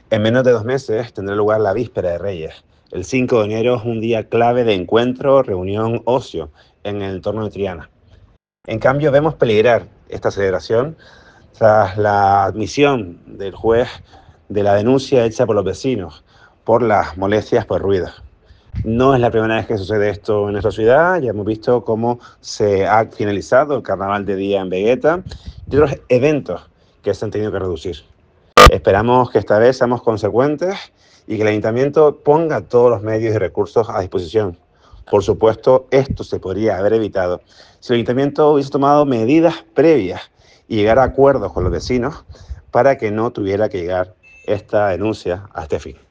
En menos de 2 meses tendrá lugar la Víspera de Reyes. El 5 de enero es un día clave de encuentro, reunión, ocio en el entorno de Triana. En cambio, vemos peligrar esta celebración tras la admisión del juez de la denuncia hecha por los vecinos por las molestias por ruido. No es la primera vez que sucede esto en nuestra ciudad. Ya hemos visto cómo se ha finalizado el carnaval de día en Vegueta y otros eventos que se han tenido que reducir. Esperamos que esta vez seamos consecuentes y que el ayuntamiento ponga todos los medios y recursos a disposición. Por supuesto, esto se podría haber evitado si el ayuntamiento hubiese tomado medidas previas y llegar a acuerdos con los vecinos para que no tuviera que llegar esta denuncia a este fin.